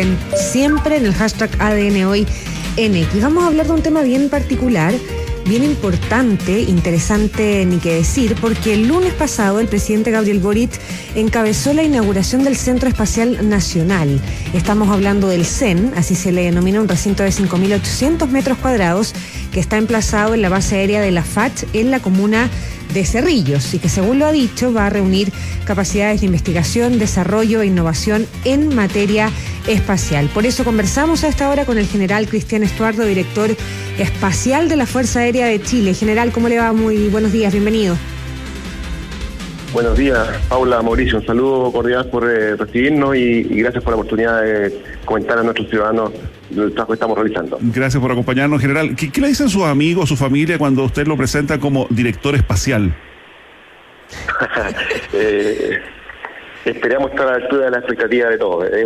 participen siempre en el hashtag ADN Hoy en X. Vamos a hablar de un tema bien particular, bien importante, interesante ni que decir, porque el lunes pasado el presidente Gabriel Boric encabezó la inauguración del Centro Espacial Nacional. Estamos hablando del CEN, así se le denomina, un recinto de 5.800 metros cuadrados que está emplazado en la base aérea de la FACH en la comuna de Cerrillos y que, según lo ha dicho, va a reunir capacidades de investigación, desarrollo e innovación en materia espacial. Por eso conversamos a esta hora con el general Cristian Estuardo, director espacial de la Fuerza Aérea de Chile. General, ¿cómo le va? Muy buenos días, bienvenido. Buenos días, Paula, Mauricio, un saludo cordial por recibirnos y gracias por la oportunidad de comentar a nuestros ciudadanos el trabajo que estamos realizando. Gracias por acompañarnos, general. ¿Qué le dicen sus amigos, su familia, cuando usted lo presenta como director espacial? Esperamos estar a la altura de la expectativa de todos. Es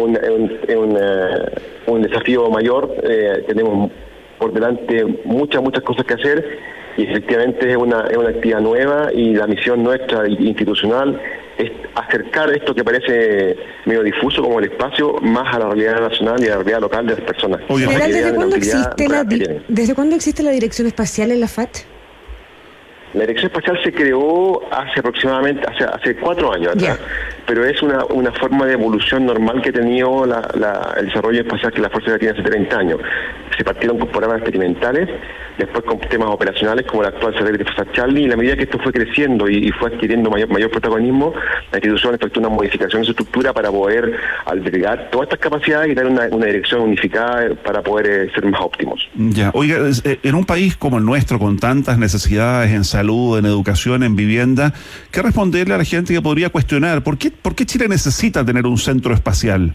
un desafío mayor. Tenemos por delante muchas cosas que hacer y efectivamente es una actividad nueva, y la misión nuestra institucional es acercar esto que parece medio difuso como el espacio más a la realidad nacional y a la realidad local de las personas. General, ¿desde cuándo existe la dirección espacial en la FACH? La dirección espacial se creó hace aproximadamente, hace 4 años atrás, pero es una forma de evolución normal que ha tenido el desarrollo espacial que la Fuerza Aérea tiene hace 30 años. Se partieron con programas experimentales, después con temas operacionales como el actual satélite Charlie, y a la medida que esto fue creciendo y fue adquiriendo mayor protagonismo, la institución efectuó una modificación de su estructura para poder albergar todas estas capacidades y dar una dirección unificada para poder ser más óptimos. Ya, oiga, en un país como el nuestro, con tantas necesidades en salud, en educación, en vivienda, ¿qué responderle a la gente que podría cuestionar por qué Chile necesita tener un centro espacial?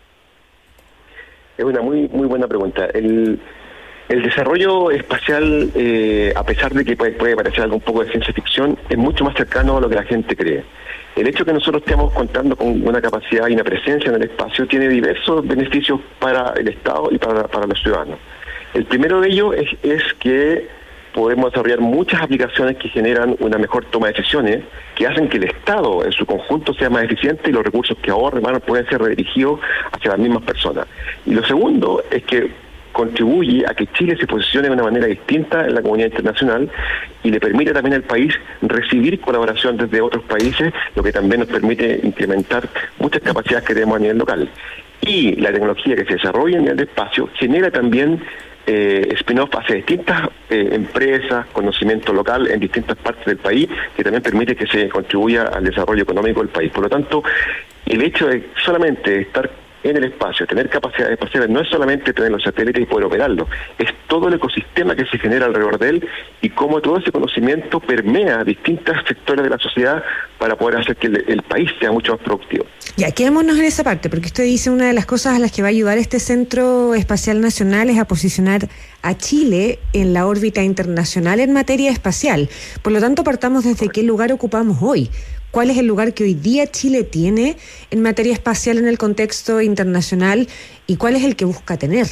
Es una muy buena pregunta. El desarrollo espacial, a pesar de que puede parecer algo un poco de ciencia ficción, es mucho más cercano a lo que la gente cree. El hecho de que nosotros estemos contando con una capacidad y una presencia en el espacio tiene diversos beneficios para el Estado y para los ciudadanos. El primero de ellos es que podemos desarrollar muchas aplicaciones que generan una mejor toma de decisiones, que hacen que el Estado en su conjunto sea más eficiente y los recursos que ahorren pueden ser redirigidos hacia las mismas personas. Y lo segundo es que contribuye a que Chile se posicione de una manera distinta en la comunidad internacional y le permite también al país recibir colaboración desde otros países, lo que también nos permite incrementar muchas capacidades que tenemos a nivel local. Y la tecnología que se desarrolla en el espacio genera también spin-off hacia distintas empresas, conocimiento local en distintas partes del país, que también permite que se contribuya al desarrollo económico del país. Por lo tanto, el hecho de solamente estar en el espacio, tener capacidades espaciales, no es solamente tener los satélites y poder operarlos, es todo el ecosistema que se genera alrededor de él y cómo todo ese conocimiento permea distintos sectores de la sociedad para poder hacer que el país sea mucho más productivo. Ya, quedémonos en esa parte, porque usted dice una de las cosas a las que va a ayudar este Centro Espacial Nacional es a posicionar a Chile en la órbita internacional en materia espacial. Por lo tanto, partamos desde qué lugar ocupamos hoy. ¿Cuál es el lugar que hoy día Chile tiene en materia espacial en el contexto internacional y cuál es el que busca tener?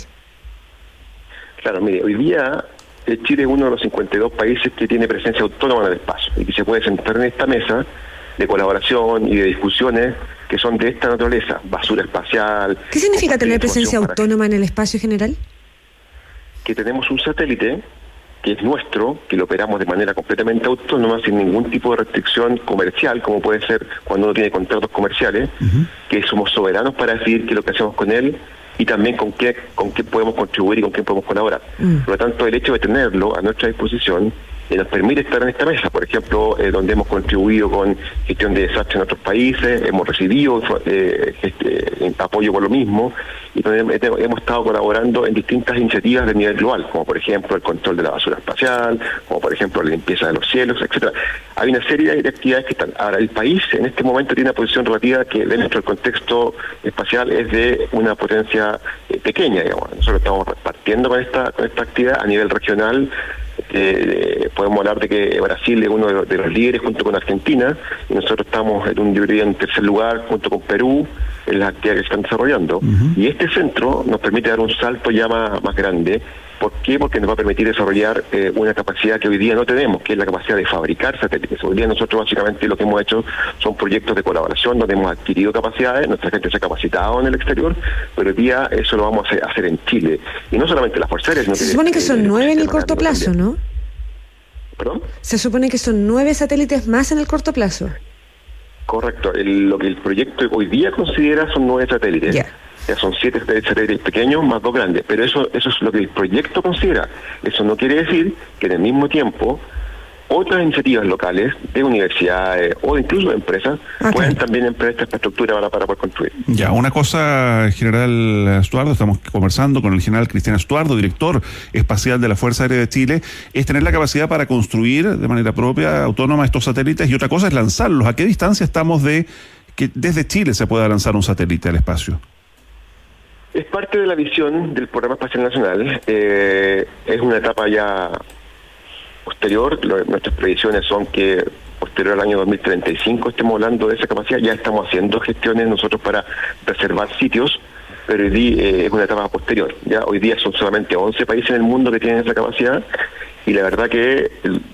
Claro, mire, hoy día Chile es uno de los 52 países que tiene presencia autónoma en el espacio y que se puede sentar en esta mesa de colaboración y de discusiones que son de esta naturaleza, basura espacial. ¿Qué significa tener presencia autónoma en el espacio general? Que tenemos un satélite que es nuestro, que lo operamos de manera completamente autónoma, sin ningún tipo de restricción comercial, como puede ser cuando uno tiene contratos comerciales, que somos soberanos para decidir qué es lo que hacemos con él y también con qué podemos contribuir y con quién podemos colaborar. Por lo tanto, el hecho de tenerlo a nuestra disposición nos permite estar en esta mesa, por ejemplo, donde hemos contribuido con gestión de desastres en otros países, hemos recibido apoyo por lo mismo, y donde hemos estado colaborando en distintas iniciativas de nivel global, como por ejemplo el control de la basura espacial, como por ejemplo la limpieza de los cielos, etcétera. Hay una serie de actividades que están. Ahora, el país en este momento tiene una posición relativa que dentro del contexto espacial es de una potencia pequeña, digamos. Nosotros estamos partiendo con esta actividad a nivel regional. Podemos hablar de que Brasil es uno de los líderes junto con Argentina, y nosotros estamos en tercer lugar junto con Perú, en las actividades que se están desarrollando. Y este centro nos permite dar un salto ya más grande. ¿Por qué? Porque nos va a permitir desarrollar una capacidad que hoy día no tenemos, que es la capacidad de fabricar satélites. Hoy día nosotros básicamente lo que hemos hecho son proyectos de colaboración donde hemos adquirido capacidades, nuestra gente se ha capacitado en el exterior, pero hoy día eso lo vamos a hacer en Chile. Y no solamente las Fuerzas Aéreas, sino se supone que son 9 en el corto plazo, también. ¿No? ¿Perdón? Se supone que son 9 satélites más en el corto plazo. Correcto. Lo que el proyecto hoy día considera son 9 satélites. Yeah. Ya son 7 satélites pequeños más 2 grandes, pero eso es lo que el proyecto considera. Eso no quiere decir que en el mismo tiempo otras iniciativas locales de universidades o incluso de empresas pueden también emplear esta infraestructura para poder construir. Ya, una cosa, general Estuardo, estamos conversando con el general Cristian Estuardo, director espacial de la Fuerza Aérea de Chile, es tener la capacidad para construir de manera propia, autónoma, estos satélites, y otra cosa es lanzarlos. ¿A qué distancia estamos de que desde Chile se pueda lanzar un satélite al espacio? Es parte de la visión del Programa Espacial Nacional. Es una etapa ya posterior. Nuestras previsiones son que posterior al año 2035 estemos hablando de esa capacidad. Ya estamos haciendo gestiones nosotros para reservar sitios, pero hoy día es una etapa posterior. Ya hoy día son solamente 11 países en el mundo que tienen esa capacidad, y la verdad que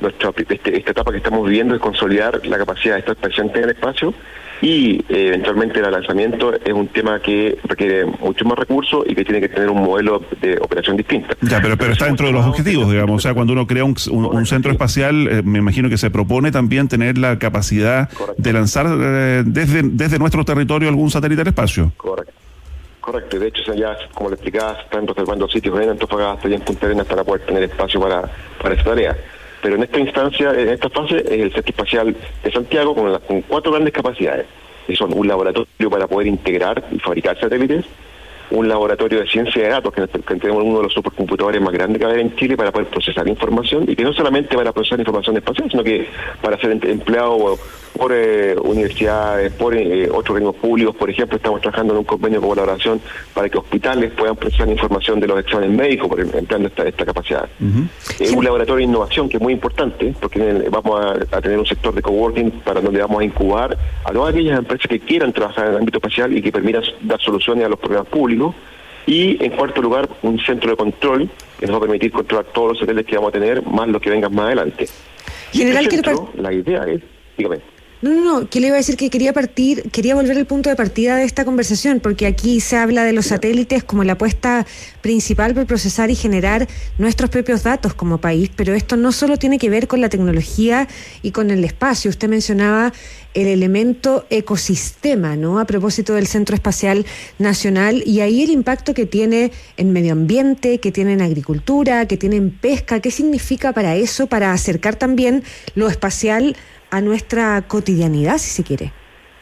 esta etapa que estamos viviendo es consolidar la capacidad de estar presente en el espacio, y eventualmente el lanzamiento es un tema que requiere mucho más recursos y que tiene que tener un modelo de operación distinto. Ya, pero está dentro de los objetivos, digamos. O sea, cuando uno crea un centro espacial, me imagino que se propone también tener la capacidad de lanzar desde nuestro territorio algún satélite al espacio. Correcto, y de hecho ya, como le explicaba, están reservando sitios en Antofagasta y en Punta Arenas para poder tener espacio para esa tarea. Pero en esta instancia, en esta fase, es el Centro Espacial de Santiago con 4 grandes capacidades, que son un laboratorio para poder integrar y fabricar satélites, un laboratorio de ciencia de datos, que tenemos uno de los supercomputadores más grandes que hay en Chile para poder procesar información, y que no solamente para procesar información espacial, sino que para ser empleado por universidades, por otros organismos públicos. Por ejemplo, estamos trabajando en un convenio de colaboración para que hospitales puedan procesar información de los exámenes médicos, empleando esta capacidad. Un laboratorio de innovación que es muy importante, porque vamos a tener un sector de coworking para donde vamos a incubar a todas aquellas empresas que quieran trabajar en el ámbito espacial y que permitan dar soluciones a los problemas públicos. Y en cuarto lugar, un centro de control que nos va a permitir controlar todos los satélites que vamos a tener, más los que vengan más adelante. General, la idea es, dígame. No, que le iba a decir que quería volver al punto de partida de esta conversación, porque aquí se habla de los satélites como la apuesta principal por procesar y generar nuestros propios datos como país, pero esto no solo tiene que ver con la tecnología y con el espacio. Usted mencionaba el elemento ecosistema, ¿no? A propósito del Centro Espacial Nacional, y ahí el impacto que tiene en medio ambiente, que tiene en agricultura, que tiene en pesca. ¿Qué significa para eso, para acercar también lo espacial a nuestra cotidianidad, si se quiere?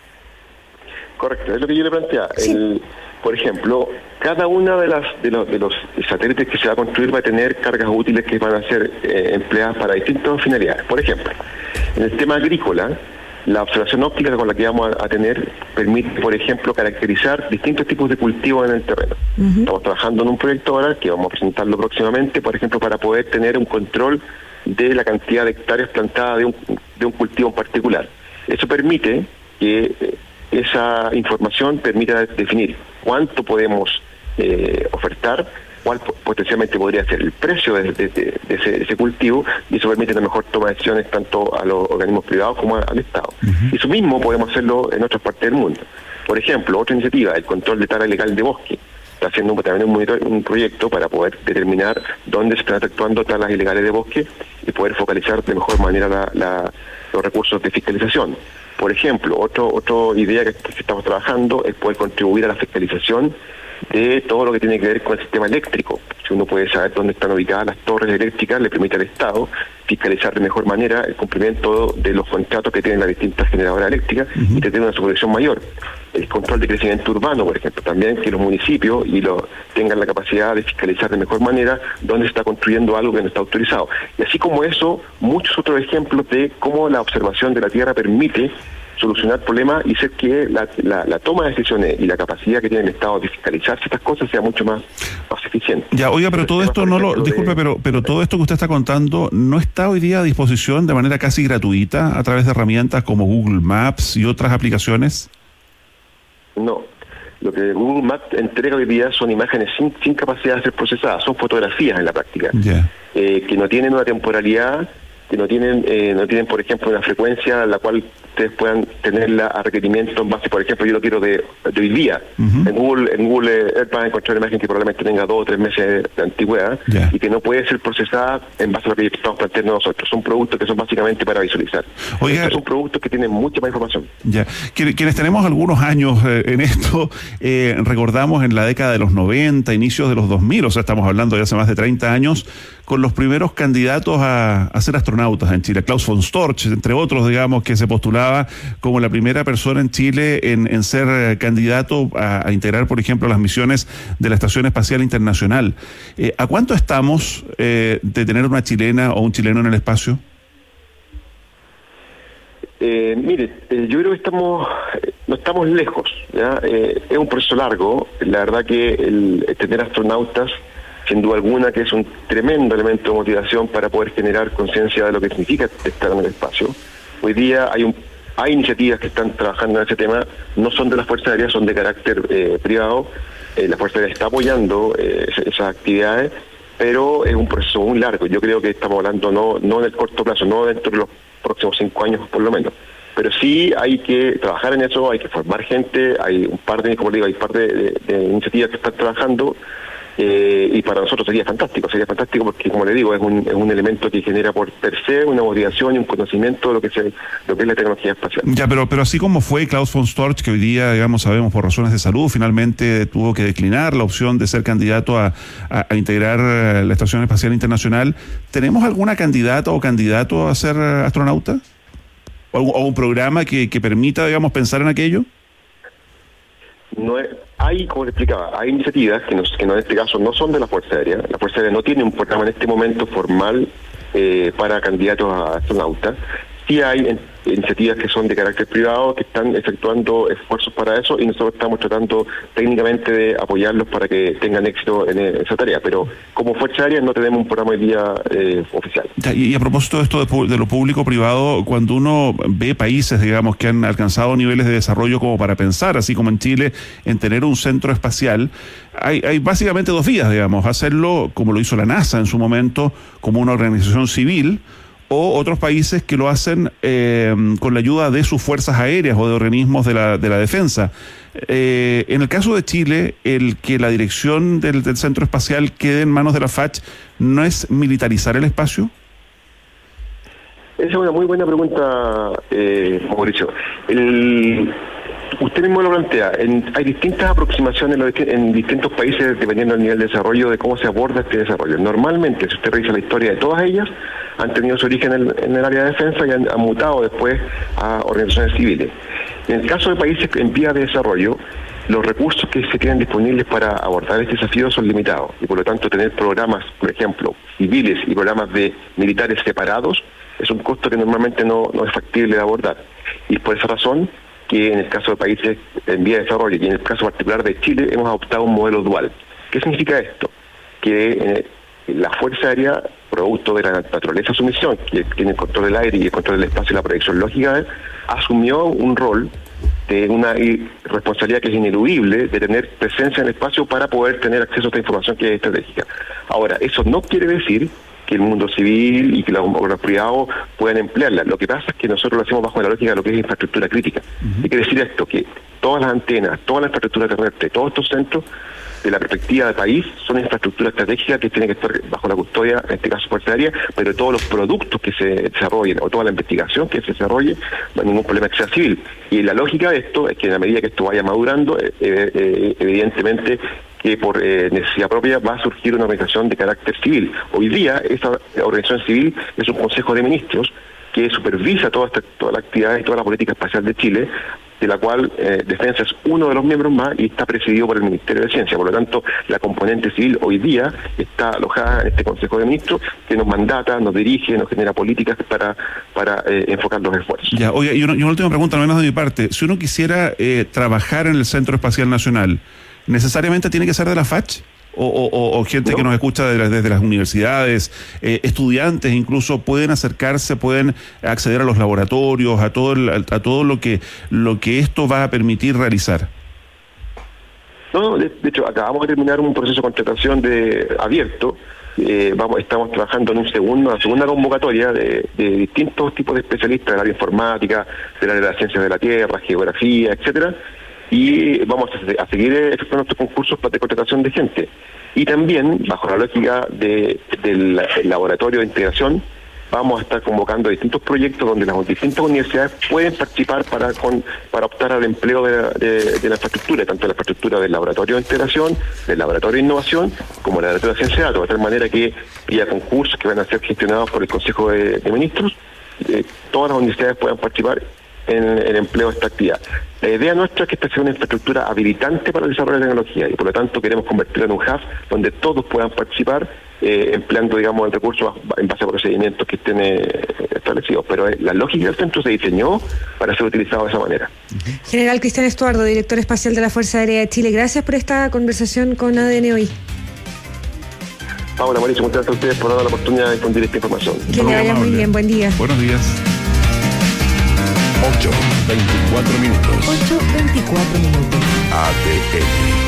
Correcto, es lo que yo le planteaba. Sí. Por ejemplo, cada una de los satélites que se va a construir va a tener cargas útiles que van a ser empleadas para distintas finalidades. Por ejemplo, en el tema agrícola, la observación óptica con la que vamos a tener permite, por ejemplo, caracterizar distintos tipos de cultivos en el terreno. Estamos trabajando en un proyecto ahora que vamos a presentarlo próximamente, por ejemplo, para poder tener un control de la cantidad de hectáreas plantadas de un cultivo en particular. Eso permite que esa información permita definir cuánto podemos ofertar, cuál potencialmente podría ser el precio de ese cultivo, y eso permite una mejor toma de decisiones tanto a los organismos privados como al Estado. Eso mismo podemos hacerlo en otras partes del mundo. Por ejemplo, otra iniciativa, el control de tala ilegal de bosque. Está haciendo también un proyecto para poder determinar dónde se están efectuando talas ilegales de bosque y poder focalizar de mejor manera los recursos de fiscalización. Por ejemplo, otra idea que estamos trabajando es poder contribuir a la fiscalización de todo lo que tiene que ver con el sistema eléctrico. Si uno puede saber dónde están ubicadas las torres eléctricas, le permite al Estado fiscalizar de mejor manera el cumplimiento de los contratos que tienen las distintas generadoras eléctricas y tener una supervisión mayor. El control de crecimiento urbano, por ejemplo, también que los municipios tengan la capacidad de fiscalizar de mejor manera dónde se está construyendo algo que no está autorizado. Y así como eso, muchos otros ejemplos de cómo la observación de la Tierra permite solucionar problemas y hacer que la toma de decisiones y la capacidad que tiene el Estado de fiscalizar ciertas cosas sea mucho más eficiente. Ya, oiga, pero todo esto disculpe, pero todo esto que usted está contando no está hoy día a disposición de manera casi gratuita a través de herramientas como Google Maps y otras aplicaciones. No. Lo que Google Maps entrega hoy día son imágenes sin capacidad de ser procesadas, son fotografías en la práctica, que no tienen una temporalidad, que no tienen, por ejemplo, una frecuencia a la cual ustedes puedan tenerla a requerimiento en base, por ejemplo, yo lo quiero de hoy día. En Google Earth van a encontrar una imagen que probablemente tenga 2 o 3 meses de antigüedad y que no puede ser procesada en base a lo que estamos planteando nosotros. Son productos que son básicamente para visualizar. Estos son productos que tienen mucha más información. Quienes tenemos algunos años en esto, recordamos en la década de los 90, inicios de los 2000, o sea, estamos hablando de hace más de 30 años, con los primeros candidatos a ser astronautas en Chile. Klaus von Storch, entre otros, digamos, que se postulaba como la primera persona en Chile en ser candidato a integrar, por ejemplo, las misiones de la Estación Espacial Internacional. ¿A cuánto estamos de tener una chilena o un chileno en el espacio? Mire, yo creo que no estamos lejos, ¿ya? Es un proceso largo. La verdad que el tener astronautas, sin duda alguna, que es un tremendo elemento de motivación para poder generar conciencia de lo que significa estar en el espacio. Hoy día hay iniciativas que están trabajando en ese tema, no son de las Fuerzas Aéreas, son de carácter privado. La Fuerza Aérea está apoyando esas actividades, pero es un proceso muy largo. Yo creo que estamos hablando no en el corto plazo, no dentro de los próximos 5 años por lo menos. Pero sí hay que trabajar en eso, hay que formar gente, hay un par de iniciativas que están trabajando. Y para nosotros sería fantástico porque, como le digo, es un elemento que genera por per se una motivación y un conocimiento de lo que es la tecnología espacial. Pero así como fue Klaus von Storch, que hoy día, digamos, sabemos por razones de salud, finalmente tuvo que declinar la opción de ser candidato a integrar la Estación Espacial Internacional, ¿tenemos alguna candidata o candidato a ser astronauta? ¿O un programa que permita, digamos, pensar en aquello? Como le explicaba, hay iniciativas que en este caso no son de la Fuerza Aérea. La Fuerza Aérea no tiene un programa en este momento formal para candidatos a astronautas. Sí hay iniciativas que son de carácter privado, que están efectuando esfuerzos para eso, y nosotros estamos tratando técnicamente de apoyarlos para que tengan éxito en esa tarea. Pero como Fuerza Aérea no tenemos un programa hoy día oficial. Y a propósito de esto de lo público-privado, cuando uno ve países, digamos, que han alcanzado niveles de desarrollo como para pensar, así como en Chile, en tener un centro espacial, hay básicamente 2 vías, digamos: hacerlo como lo hizo la NASA en su momento, como una organización civil, o otros países que lo hacen con la ayuda de sus fuerzas aéreas o de organismos de la defensa. En el caso de Chile, el que la dirección del centro espacial quede en manos de la FACH, ¿no es militarizar el espacio? Esa es una muy buena pregunta, Mauricio. Usted mismo lo plantea, hay distintas aproximaciones en distintos países dependiendo del nivel de desarrollo, de cómo se aborda este desarrollo. Normalmente, si usted revisa la historia de todas ellas, han tenido su origen en el área de defensa y han mutado después a organizaciones civiles. En el caso de países en vías de desarrollo, los recursos que se tienen disponibles para abordar este desafío son limitados, y por lo tanto tener programas, por ejemplo, civiles y programas de militares separados es un costo que normalmente no es factible de abordar. Y por esa razón que en el caso de países en vía de desarrollo y en el caso particular de Chile hemos adoptado un modelo dual. ¿Qué significa esto? Que la Fuerza Aérea, producto de la naturaleza de su misión, que tiene el control del aire y el control del espacio y la proyección lógica, asumió un rol de una responsabilidad que es ineludible de tener presencia en el espacio para poder tener acceso a esta información que es estratégica. Ahora, eso no quiere decir que el mundo civil y que los privados puedan emplearla. Lo que pasa es que nosotros lo hacemos bajo la lógica de lo que es infraestructura crítica. ¿Qué quiere decir esto? Que todas las antenas, toda la infraestructura terrestre, todos estos centros, de la perspectiva del país, son infraestructura estratégica que tiene que estar bajo la custodia, en este caso Fuerza Aérea, pero todos los productos que se desarrollen o toda la investigación que se desarrolle, no hay ningún problema que sea civil. Y la lógica de esto es que en la medida que esto vaya madurando, evidentemente que por necesidad propia va a surgir una organización de carácter civil. Hoy día esa organización civil es un Consejo de Ministros que supervisa toda la actividad y toda la política espacial de Chile, de la cual Defensa es uno de los miembros más y está presidido por el Ministerio de Ciencia. Por lo tanto, la componente civil hoy día está alojada en este Consejo de Ministros que nos mandata, nos dirige, nos genera políticas para enfocar los esfuerzos. Ya, oye, y una última pregunta, al menos de mi parte. Si uno quisiera trabajar en el Centro Espacial Nacional, ¿necesariamente tiene que ser de la FACH? O gente que nos escucha desde las universidades, estudiantes incluso, pueden acercarse, pueden acceder a los laboratorios, a todo lo que esto va a permitir realizar. No, de hecho, acabamos de terminar un proceso de contratación abierto. Estamos trabajando en una segunda convocatoria de distintos tipos de especialistas del área informática, del área de las ciencias de la tierra, geografía, etcétera, y vamos a seguir efectuando estos concursos de contratación de gente. Y también, bajo la lógica del laboratorio de integración, vamos a estar convocando distintos proyectos donde las distintas universidades pueden participar para optar al empleo de la infraestructura, tanto la infraestructura del laboratorio de integración, del laboratorio de innovación, como la laboratorio de ciencia de datos, de tal manera que haya concursos que van a ser gestionados por el Consejo de Ministros, todas las universidades puedan participar en el empleo de esta actividad. La idea nuestra es que esta sea una infraestructura habilitante para el desarrollo de la tecnología y por lo tanto queremos convertirla en un hub donde todos puedan participar empleando, digamos, el recurso en base a procedimientos que estén establecidos. Pero la lógica del centro se diseñó para ser utilizado de esa manera. General Cristian Estuardo, director espacial de la Fuerza Aérea de Chile, gracias por esta conversación con ADN hoy. Paula, Mauricio, muchas gracias a ustedes por dar la oportunidad de difundir esta información. Que le vaya muy bien, buen día. Buenos días. 8:24 minutos. 8:24 minutos. ADN.